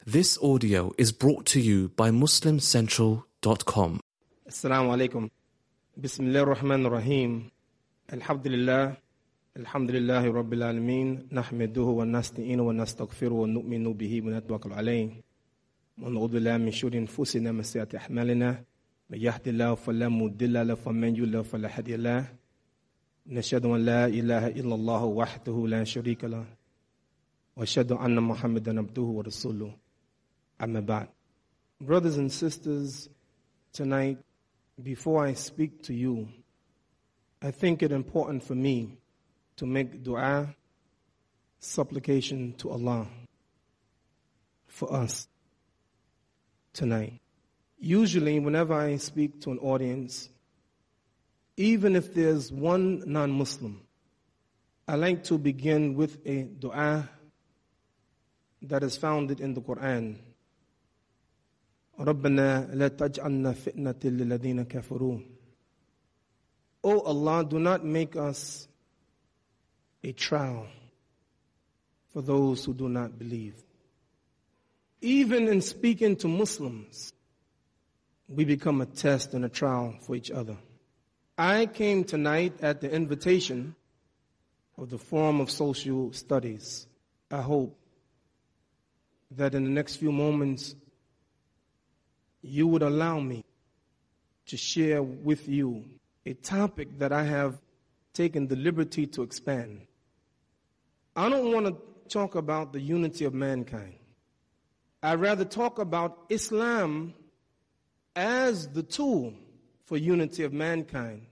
This audio is brought to you by MuslimCentral.com. Assalamu alaikum. Bismillah ar-Rahman ar-Rahim. Alhamdulillah. Alhamdulillahi Rabbil Alameen. Nahmaduhu wa nasta'inu wa nastaghfiruhu wa nu'minu bihi wa natawakkal alayhi. Wa na'udhu billahi min shururi anfusina wa sayyiati a'malina. Man yahdihillahu fala mudilla lahu wa man yudlil fala hadiya lahu. Nashhadu an la ilaha illallah wahdahu la sharika lahu. Wa ashhadu anna Muhammadan abduhu wa rasuluhu. Amma ba'd. Brothers and sisters, tonight, before I speak to you, I think it important for me to make dua, supplication to Allah for us tonight. Usually, whenever I speak to an audience, even if there's one non-Muslim, I like to begin with a dua that is founded in the Quran. رَبَّنَا لَا تَجْعَلْنَا فِتْنَةً لِلَّذِينَ كَفَرُوا. O Allah, do not make us a trial for those who do not believe. Even in speaking to Muslims, we become a test and a trial for each other. I came tonight at the invitation of the Forum of Social Studies. I hope that in the next few moments, you would allow me to share with you a topic that I have taken the liberty to expand. I don't want to talk about the unity of mankind. I'd rather talk about Islam as the tool for unity of mankind.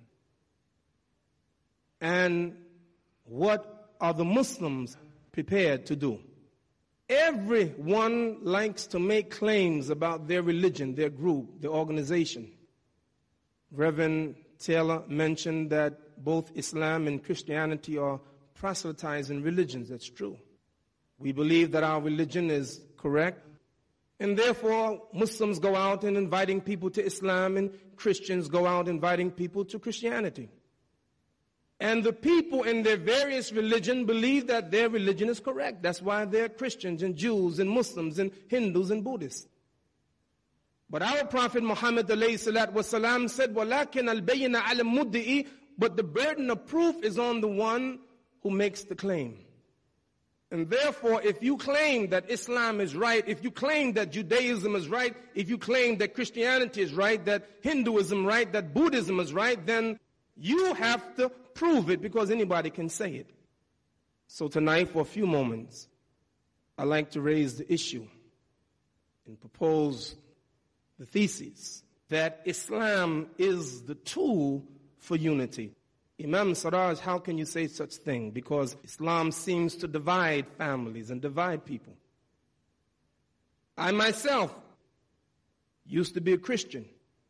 And what are the Muslims prepared to do? Everyone likes to make claims about their religion, their group, their organization. Reverend Taylor mentioned that both Islam and Christianity are proselytizing religions. That's true. We believe that our religion is correct. And therefore, Muslims go out and inviting people to Islam, and Christians go out inviting people to Christianity. And the people in their various religions believe that their religion is correct. That's why they're Christians and Jews and Muslims and Hindus and Buddhists. But our Prophet Muhammad ﷺ said, وَلَكِنَ الْبَيِّنَ عَلَى الْمُدِّئِ. But the burden of proof is on the one who makes the claim. And therefore, if you claim that Islam is right, if you claim that Judaism is right, if you claim that Christianity is right, that Hinduism right, that Buddhism is right, then you have to prove it, because anybody can say it. So tonight, for a few moments, I'd like to raise the issue and propose the thesis that Islam is the tool for unity. Imam Siraj, how can you say such thing? Because Islam seems to divide families and divide people. I myself used to be a Christian,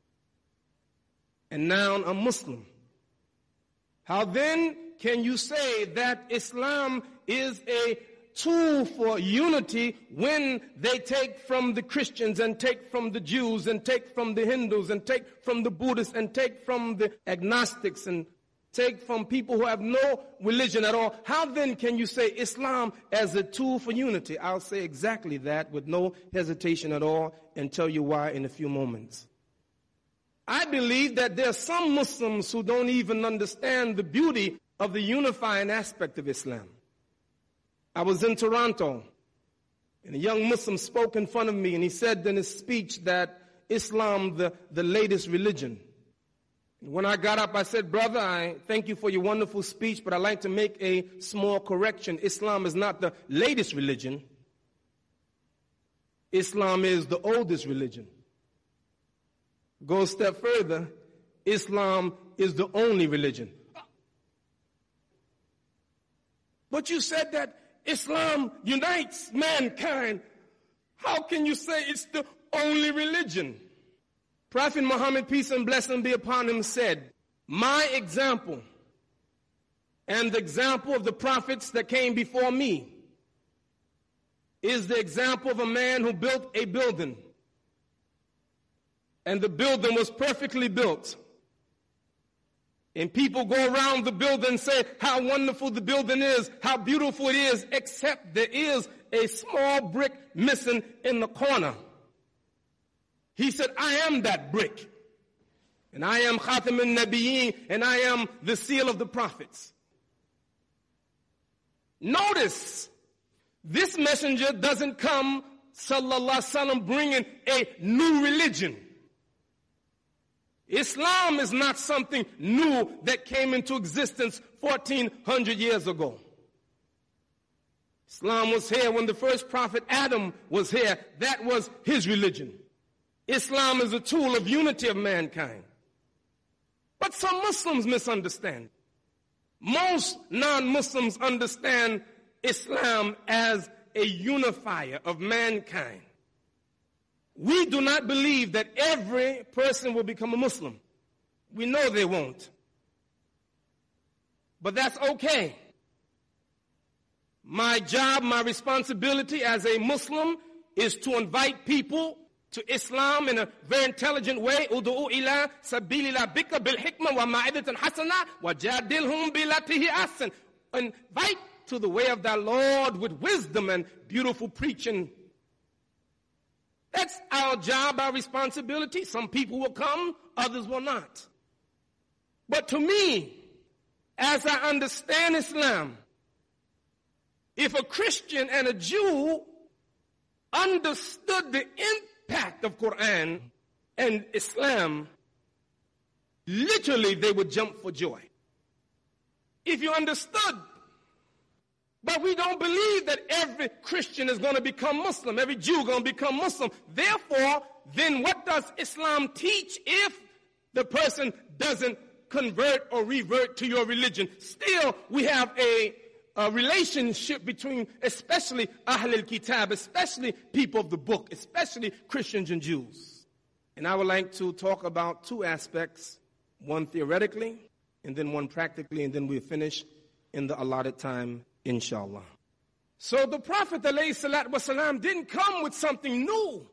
and now I'm Muslim. How then can you say that Islam is a tool for unity when they take from the Christians and take from the Jews and take from the Hindus and take from the Buddhists and take from the agnostics and take from people who have no religion at all? How then can you say Islam as a tool for unity? I'll say exactly that with no hesitation at all and tell you why in a few moments. I believe that there are some Muslims who don't even understand the beauty of the unifying aspect of Islam. I was in Toronto, and a young Muslim spoke in front of me, and he said in his speech that Islam, the latest religion. When I got up, I said, brother, I thank you for your wonderful speech, but I'd like to make a small correction. Islam is not the latest religion. Islam is the oldest religion. Go a step further, Islam is the only religion. But you said that Islam unites mankind. How can you say it's the only religion? Prophet Muhammad, peace and blessing be upon him, said, my example and the example of the prophets that came before me is the example of a man who built a building. And the building was perfectly built. And people go around the building and say how wonderful the building is, how beautiful it is, except there is a small brick missing in the corner. He said, I am that brick. And I am Khatam al-Nabiyyin, and I am the seal of the prophets. Notice, this messenger doesn't come, sallallahu alaihi wasallam, bringing a new religion. Islam is not something new that came into existence 1400 years ago. Islam was here when the first prophet Adam was here. That was his religion. Islam is a tool of unity of mankind. But some Muslims misunderstand. Most non-Muslims understand Islam as a unifier of mankind. We do not believe that every person will become a Muslim. We know they won't. But that's okay. My job, my responsibility as a Muslim is to invite people to Islam in a very intelligent way. Udu'u ila sabili rabbika bil hikmah wa ma'idatan hasana wa jadilhum billatihi ahsan. Invite to the way of thy Lord with wisdom and beautiful preaching. That's our job, our responsibility. Some people will come, others will not. But to me, as I understand Islam, if a Christian and a Jew understood the impact of Quran and Islam, literally they would jump for joy. If you understood. But we don't believe that every Christian is going to become Muslim, every Jew is going to become Muslim. Therefore, then what does Islam teach if the person doesn't convert or revert to your religion? Still, we have a relationship between especially Ahl al-Kitab, especially people of the book, especially Christians and Jews. And I would like to talk about two aspects, one theoretically and then one practically, and then we'll finish in the allotted time, inshallah. So the Prophet ﷺ didn't come with something new.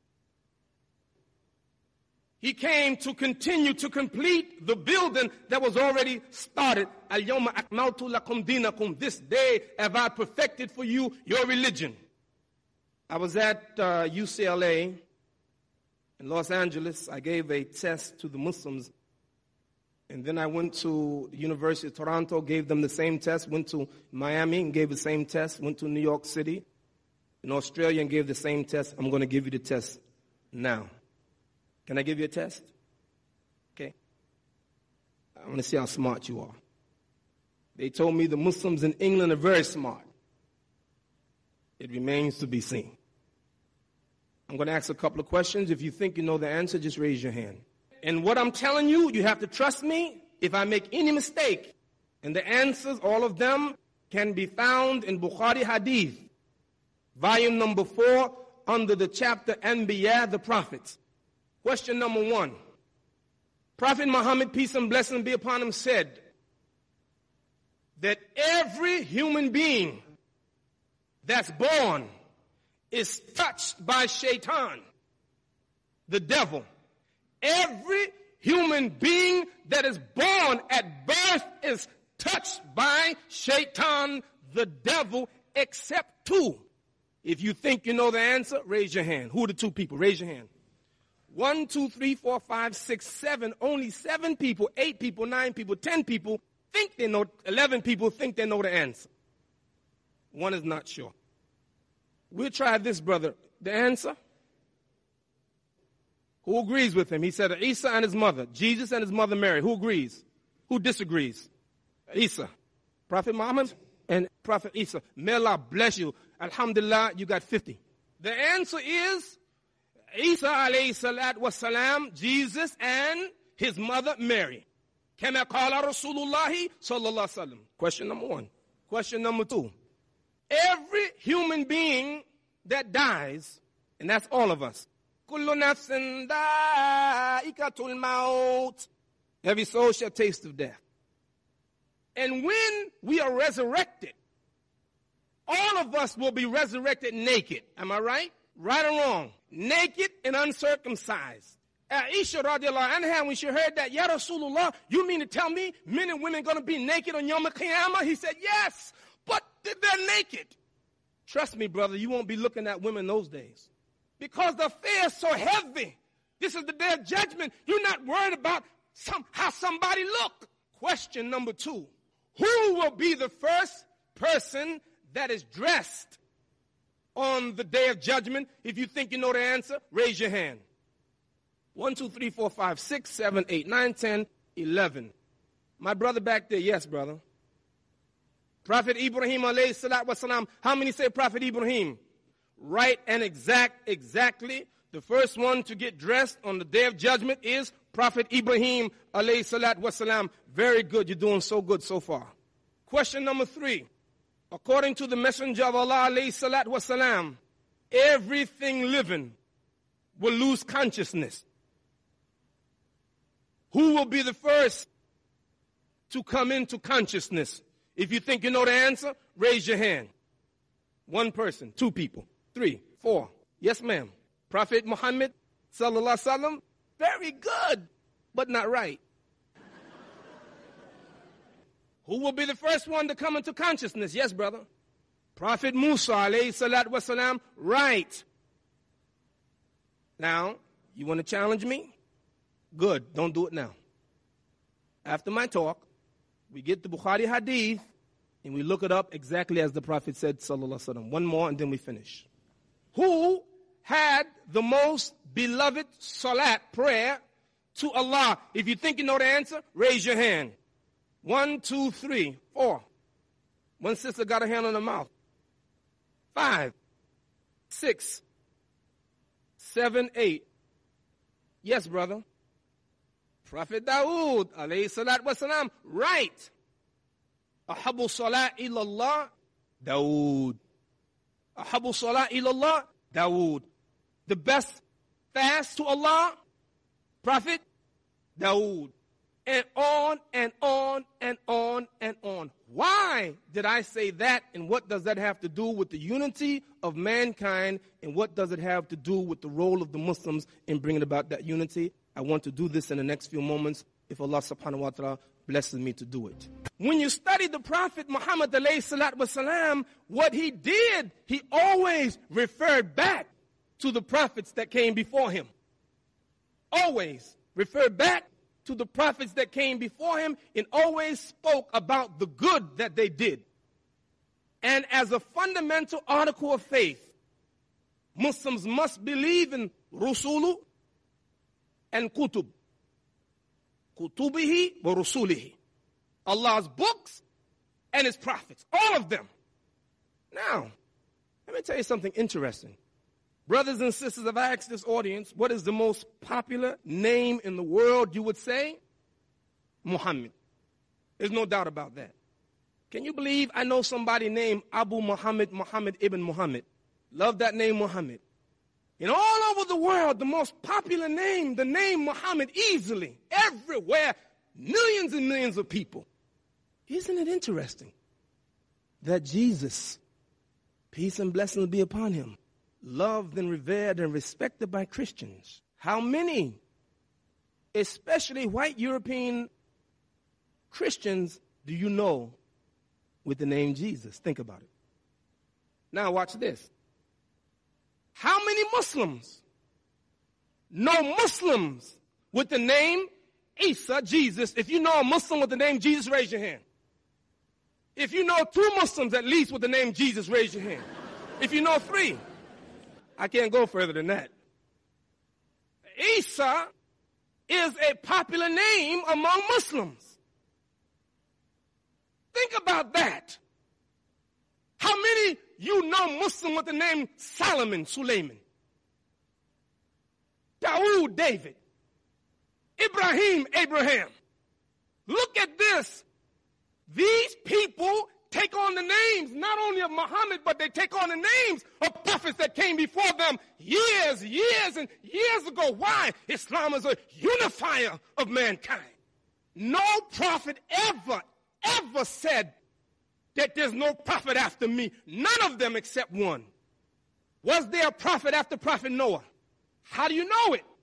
He came to continue to complete the building that was already started. Al-yawma akmaltu lakum dinakum. This day have I perfected for you your religion. I was at UCLA in Los Angeles. I gave a test to the Muslims. And then I went to the University of Toronto, gave them the same test. Went to Miami and gave the same test. Went to New York City in Australia and gave the same test. I'm going to give you the test now. Can I give you a test? Okay. I want to see how smart you are. They told me the Muslims in England are very smart. It remains to be seen. I'm going to ask a couple of questions. If you think you know the answer, just raise your hand. And what I'm telling you, you have to trust me. If I make any mistake, and the answers, all of them, can be found in Bukhari Hadith, volume number 4, under the chapter Anbiya, the Prophets. Question number 1. Prophet Muhammad, peace and blessing be upon him, said that every human being that's born is touched by Shaitan, the devil. Every human being that is born at birth is touched by Shaitan, the devil, except 2. If you think you know the answer, raise your hand. Who are the 2 people? Raise your hand. 1, 2, 3, 4, 5, 6, 7. Only 7 people, 8 people, 9 people, 10 people think they know. 11 people think they know the answer. 1 is not sure. We'll try this, brother. The answer? Who agrees with him? He said Isa and his mother, Jesus and his mother Mary. Who agrees? Who disagrees? Isa. Prophet Muhammad and Prophet Isa. May Allah bless you. Alhamdulillah, you got 50. The answer is Isa alayhi salatu wasalam, Jesus and his mother Mary. Kama qala Rasulullahi sallallahu alaihi wasallam. Question number 1. Question number 2. Every human being that dies, and that's all of us, kullu nafsin da'ikatul maut. Every soul shall taste of death. And when we are resurrected, all of us will be resurrected naked. Am I right? Right or wrong? Naked and uncircumcised. Aisha radiallahu anha, when she heard that, Ya Rasulullah, you mean to tell me men and women are going to be naked on Yom Qiyamah? He said, yes, but they're naked. Trust me, brother, you won't be looking at women those days. Because the fear is so heavy. This is the day of judgment. You're not worried about how somebody look. Question number 2. Who will be the first person that is dressed on the day of judgment? If you think you know the answer, raise your hand. 1, 2, 3, 4, 5, 6, 7, 8, 9, 10, 11. My brother back there, yes, brother. Prophet Ibrahim alayhi salatu wasalam. How many say Prophet Ibrahim? Right and exactly. The first one to get dressed on the day of judgment is Prophet Ibrahim alayhi salatu wasalam. Very good. You're doing so good so far. Question number 3. According to the Messenger of Allah alayhi salatu wasalam, everything living will lose consciousness. Who will be the first to come into consciousness? If you think you know the answer, raise your hand. 1 person, 2 people, 3, 4. Yes, ma'am. Prophet Muhammad sallallahu alaihi wasallam. Very good, but not right. Who will be the first one to come into consciousness? Yes, brother. Prophet Musa alayhi salatu wasalam. Right. Now, you want to challenge me? Good. Don't do it now. After my talk, we get the Bukhari hadith and we look it up exactly as the Prophet said, sallallahu alaihi wasallam. 1 more and then we finish. Who had the most beloved salat prayer to Allah? If you think you know the answer, raise your hand. 1, 2, 3, 4. 1 sister got her hand on her mouth. 5, 6, 7, 8. Yes, brother. Prophet Dawood, alayhi salatu wasalam. Right. Ahabu salat ilallah, Dawood. Ahabu salat ilallah, Dawood. The best fast to Allah, Prophet Dawood. And on and on and on and on. Why did I say that? And what does that have to do with the unity of mankind? And what does it have to do with the role of the Muslims in bringing about that unity? I want to do this in the next few moments if Allah subhanahu wa ta'ala blesses me to do it. When you study the Prophet Muhammad alayhi salatu wasalam, what he did, he always referred back to the prophets that came before him. Always referred back to the prophets that came before him and always spoke about the good that they did. And as a fundamental article of faith, Muslims must believe in Rusulu and Kutub. Kutubihi wa Rusulihi. Allah's books and his prophets. All of them. Now, let me tell you something interesting. Brothers and sisters, if I ask this audience, what is the most popular name in the world, you would say? Muhammad. There's no doubt about that. Can you believe I know somebody named Abu Muhammad, Muhammad ibn Muhammad? Love that name, Muhammad. And all over the world, the most popular name, the name Muhammad, easily, everywhere, millions and millions of people. Isn't it interesting that Jesus, peace and blessings be upon him, loved and revered and respected by Christians? How many, especially white European Christians, do you know with the name Jesus? Think about it. Now watch this. How many Muslims know Muslims with the name Isa, Jesus? If you know a Muslim with the name Jesus, raise your hand. If you know 2 Muslims at least with the name Jesus, raise your hand. If you know 3, I can't go further than that. Isa is a popular name among Muslims. Think about that. How many you know Muslim with the name Solomon, Suleiman? Dawood, David. Ibrahim, Abraham. Look at this. These people take on the names not only of Muhammad, but they take on the names of prophets that came before them years and years ago. Why? Islam is a unifier of mankind. No prophet ever said that there's no prophet after me. None of them except one. Was there a prophet after Prophet Noah? How do you know it?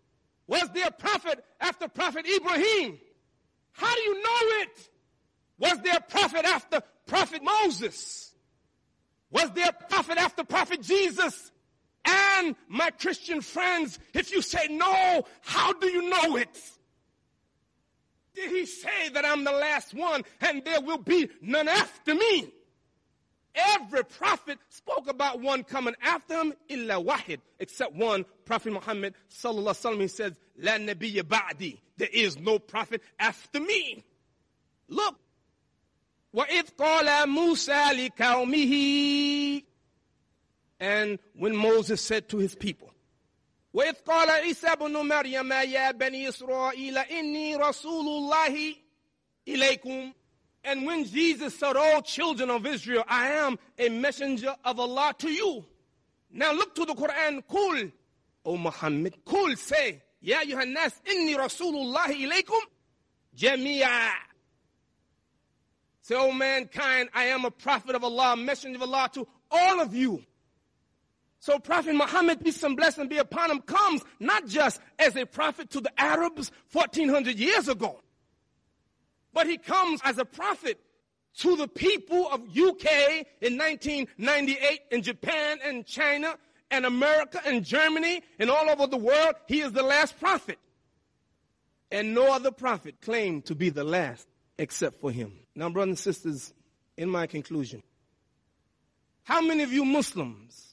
Was there a prophet after Prophet Ibrahim? How do you know it? Was there a prophet after Prophet Moses? Was there a prophet after Prophet Jesus? And my Christian friends, if you say no, how do you know it? Did he say that I'm the last one and there will be none after me? Every prophet spoke about one coming after him, illa wahid, except one, Prophet Muhammad sallallahu alaihi wasallam. He says, la nabiyya ba'di, there is no prophet after me. Look, وَإِذْ قَالَ مُوسَى لِقَوْمِهِ, and when Moses said to his people, وَإِذْ قَالَ عِيسَى بْنُ مَرْيَمَ يَا بَنِي إِسْرَائِيلَ إِنِّي رَسُولُ اللَّهِ إِلَيْكُمْ, and when Jesus said, "O children of Israel, I am a messenger of Allah to you." Now look to the Quran. Kul, O Muhammad, kul, say, Ya ayyuhan nas, inni Rasulullah ilaykum jami'a. Say, O mankind, I am a prophet of Allah, a messenger of Allah to all of you. So Prophet Muhammad, peace and blessing be upon him, comes not just as a prophet to the Arabs 1400 years ago, but he comes as a prophet to the people of UK in 1998, in Japan and China and America and Germany and all over the world. He is the last prophet. And no other prophet claimed to be the last except for him. Now, brothers and sisters, in my conclusion, how many of you Muslims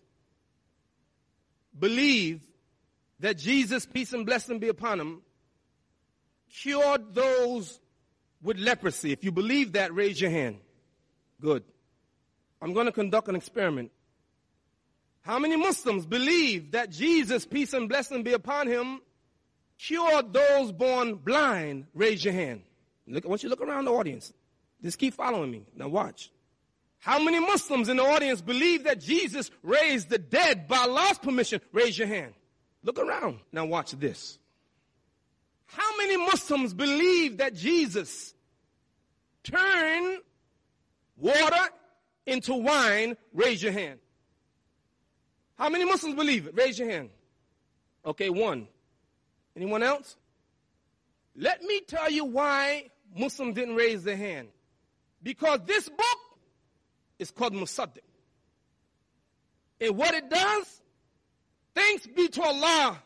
believe that Jesus, peace and blessing be upon him, cured those with leprosy? If you believe that, raise your hand. Good. I'm going to conduct an experiment. How many Muslims believe that Jesus, peace and blessing be upon him, cured those born blind? Raise your hand. Look, I want you to look around the audience. Just keep following me. Now watch. How many Muslims in the audience believe that Jesus raised the dead by Allah's permission? Raise your hand. Look around. Now watch this. How many Muslims believe that Jesus turned water into wine? Raise your hand. How many Muslims believe it? Raise your hand. Okay, one. Anyone else? Let me tell you why Muslims didn't raise their hand. Because this book is called Musaddiq. And what it does, thanks be to Allah,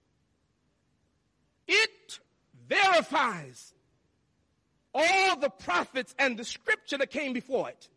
it verifies all the prophets and the scripture that came before it.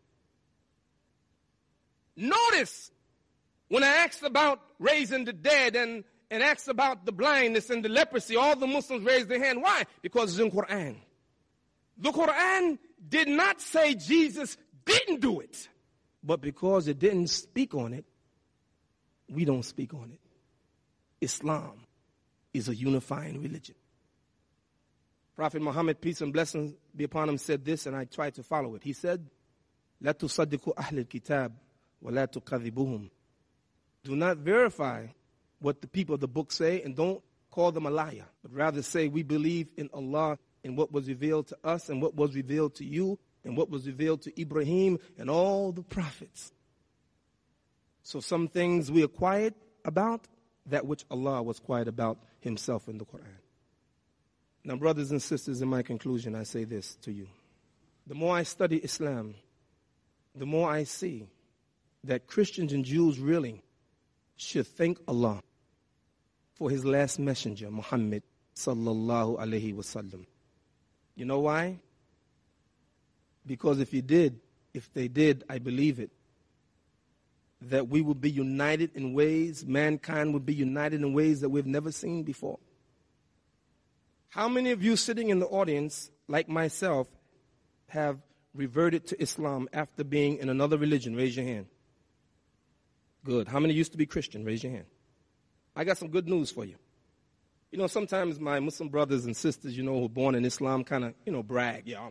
Notice, when I asked about raising the dead and asked about the blindness and the leprosy, all the Muslims raised their hand. Why? Because it's in Quran. The Quran did not say Jesus didn't do it. But because it didn't speak on it, we don't speak on it. Islam is a unifying religion. Prophet Muhammad, peace and blessings be upon him, said this, and I tried to follow it. He said, "La tusaddiqu ahl al-kitab wa la tukadhibuhum." Do not verify what the people of the book say, and don't call them a liar, but rather say, we believe in Allah and what was revealed to us and what was revealed to you and what was revealed to Ibrahim and all the prophets. So some things we are quiet about, that which Allah was quiet about himself in the Quran. Now, brothers and sisters, in my conclusion, I say this to you. The more I study Islam, the more I see that Christians and Jews really should thank Allah for his last messenger, Muhammad sallallahu alaihi wasallam. You know why? Because if they did, I believe it, that we would be united in ways, mankind would be united in ways that we've never seen before. How many of you sitting in the audience, like myself, have reverted to Islam after being in another religion? Raise your hand. Good. How many used to be Christian? Raise your hand. I got some good news for you. You know, sometimes my Muslim brothers and sisters, who were born in Islam kind of, brag. Yeah,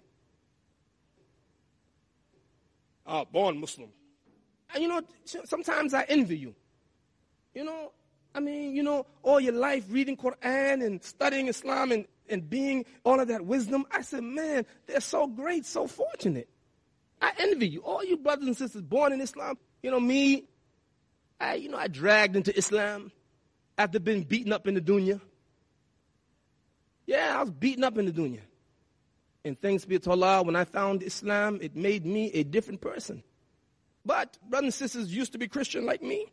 I'm born Muslim. And, sometimes I envy you. All your life reading Quran and studying Islam and being all of that wisdom. I said, man, they're so great, so fortunate. I envy you. All you brothers and sisters born in Islam. Me, I dragged into Islam after being beaten up in the dunya. Yeah, I was beaten up in the dunya. And thanks be to Allah, when I found Islam, it made me a different person. But brothers and sisters used to be Christian like me.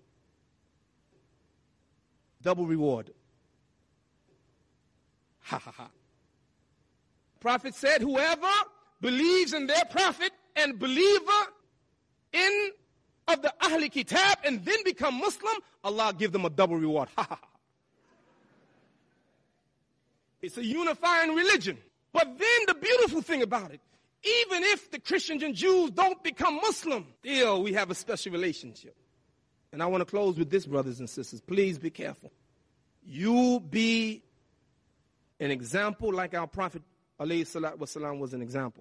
Double reward. Ha ha ha. Prophet said, whoever believes in their prophet and believer in of the Ahl Kitab and then become Muslim, Allah give them a double reward. Ha ha ha. It's a unifying religion. But then the beautiful thing about it, even if the Christians and Jews don't become Muslim, still we have a special relationship. And I want to close with this, brothers and sisters. Please be careful. You be an example like our Prophet alayhi salatu wasalam was an example.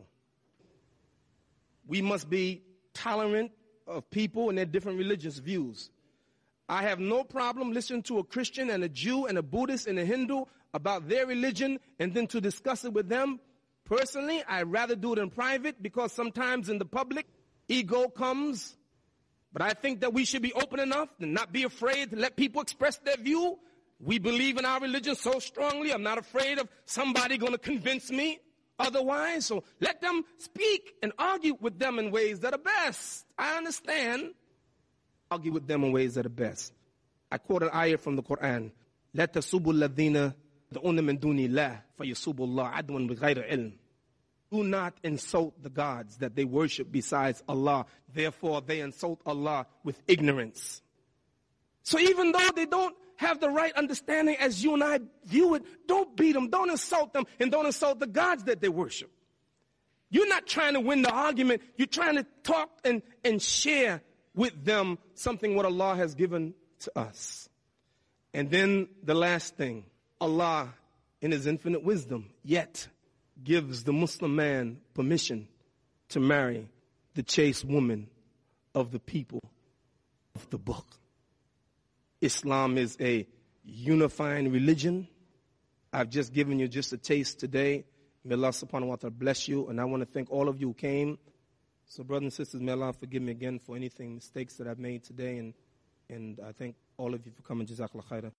We must be tolerant of people and their different religious views. I have no problem listening to a Christian and a Jew and a Buddhist and a Hindu about their religion and then to discuss it with them. Personally, I'd rather do it in private because sometimes in the public, ego comes. But I think that we should be open enough and not be afraid to let people express their view. We believe in our religion so strongly. I'm not afraid of somebody going to convince me otherwise. So let them speak and argue with them in ways that are best. I understand. Argue with them in ways that are best. I quote an ayah from the Quran. لا تسبوا الذين يدعون من دون الله فيسبوا الله عدوا بغير علم. Do not insult the gods that they worship besides Allah. Therefore, they insult Allah with ignorance. So even though they don't have the right understanding as you and I view it, don't beat them, don't insult them, and don't insult the gods that they worship. You're not trying to win the argument. You're trying to talk and share with them something what Allah has given to us. And then the last thing, Allah, in His infinite wisdom, yet gives the Muslim man permission to marry the chaste woman of the people of the book. Islam is a unifying religion. I've just given you just a taste today. May Allah subhanahu wa ta'ala bless you. And I want to thank all of you who came. So brothers and sisters, may Allah forgive me again for anything, mistakes that I've made today. And I thank all of you for coming. Jazakallah khairah.